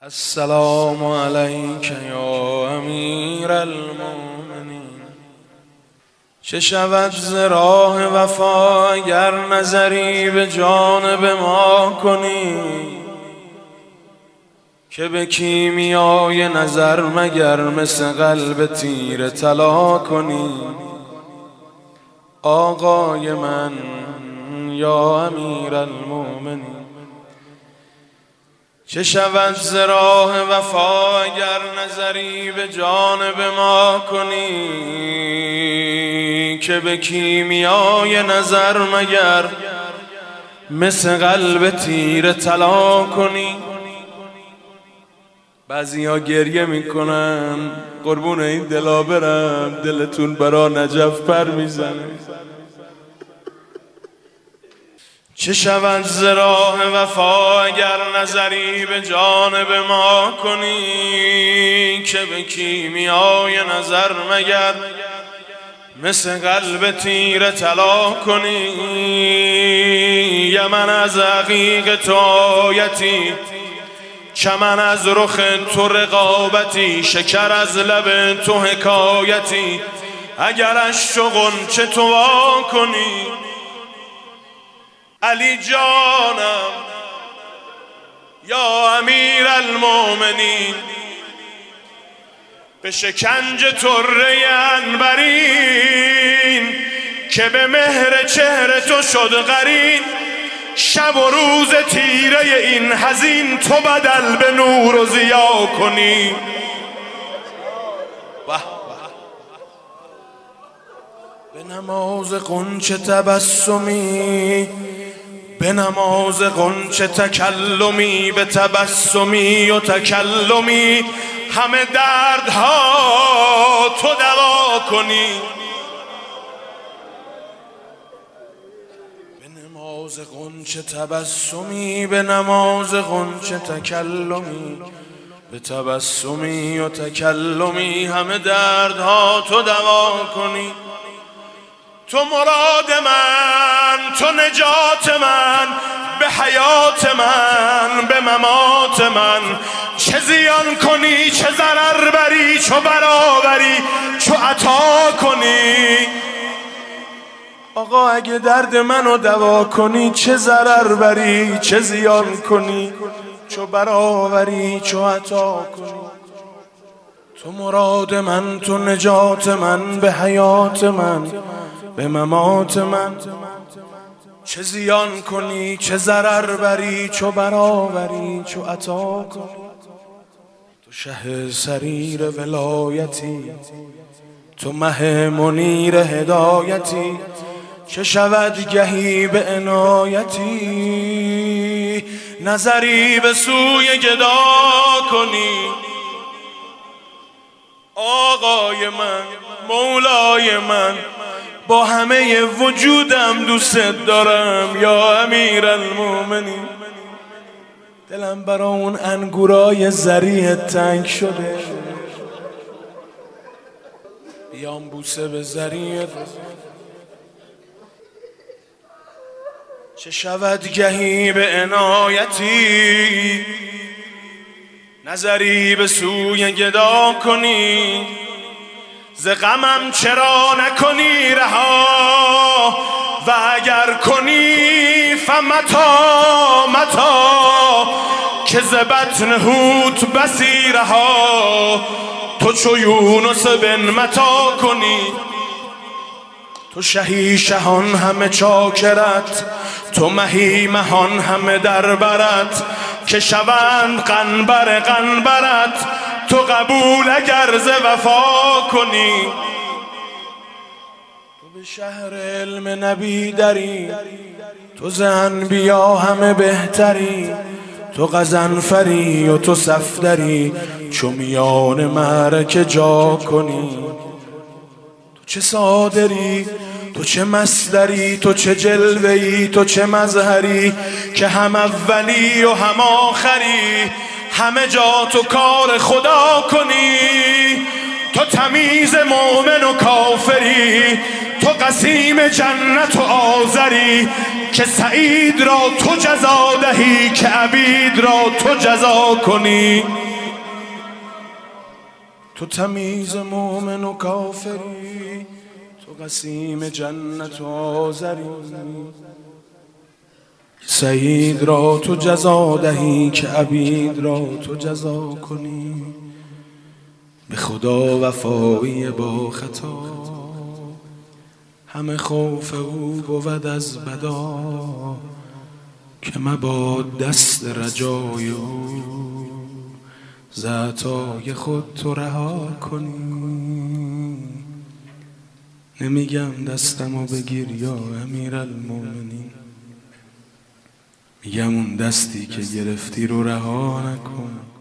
السلام علیک یا امیر المؤمنین. چه شود ز راه وفا اگر نظری به جانب ما کنی، که به کیمیای نظر مگر مثل قلب تیر طلا کنی. آقای من یا امیر المؤمنین، چه شود ز راه وفا اگر نظری به جانب ما کنی، که به کیمیای نظر مگر مثل قلب تیر طلا کنی. بعضیا گریه میکنن قربون این دلا برم، دلتون برا نجف پر میزنه. چه شود ز راه وفا اگر نظری به جانب ما کنی، که به کیمیای نظر مگر مثل قلب تیر طلا کنی. یمن از عقیق تو آیتی، چمن از رخ تو رقابتی، شکر از لب تو حکایتی. اگر اشک و غنچه تو وا کنی علی جانم یا امیر المؤمنین، به شکنج طره عنبرین که به مهر چهره تو شد قرین. شب و روز تیره این حزین تو بدل به نور و ضیا کنی. به نماز غنچه تبسمی، به نماز غنچه تکلمی، به تبسمی و تکلمی همه دردها تو دوا کنی. به نماز غنچه تبسمی، به نماز غنچه تکلمی، به تبسمی و تکلمی همه دردها تو دوا کنی. تو مراد من، تو نجات من، به حیات من، به ممات من. چه زیان کنی چه ضرر بری، چو برآوری چو عطا کنی. آقا اگه درد منو دوا کنی، چه ضرر بری چه زیان کنی، چو برآوری چو عطا کنی. تو مراد من، تو نجات من، به حیات من، به ممات من. چه زیان کنی چه ضرر بری، چو برآوری چو عطا کنی. تو شه سریر ولایتی، تو مه منیر هدایتی. چه شود گهی به عنایتی، نظری به سوی گدا کنی. آقای من مولای من، با همه وجودم دوست دارم یا امیر المؤمنین. دلم برا اون انگورای زریع تنگ شده، بیام بوسه به زریع. چه شود گهی به عنایتی، نظری به سوی گدا کنی. ز غمم چرا نکنی رها، و اگر کنی فمتا متا، که ز بطن حوت بسی رها. تو چو یونس بن متی کنی. تو شهی شهان همه چاکرت، تو مهی مهان همه در برت. که شوند قنبر قنبرت، تو قبول اگر ز وفا کنی. تو به شهر علم نبی دری، تو ز انبیا همه بهتری. تو غضنفری و تو صفدری، چو میان معرکه جا کنی. تو چه صادری تو چه مصدری، تو چه جلوه‌ای تو چه مظهری، که هم اولی و هم آخری. همه جا تو کار خدا کنی. تو تمیز مؤمن و کافری، تو قسیم جنت و آذری. که سعید را تو جزا دهی، که عبید را تو جزا کنی. تو تمیز مومن و کافری، تو قسیم جنت و آذری. سعید را تو جزا دهی، که عبید را تو جزا کنی. به خدا وفایی با خطا، همه خوف او بود از بدا. که مباد دست رجای او، ز عطای خود تو رها کنی. نمیگم دستمو بگیر یا امیرالمومنین، میگم اون دستی که گرفتی رو رها نکن.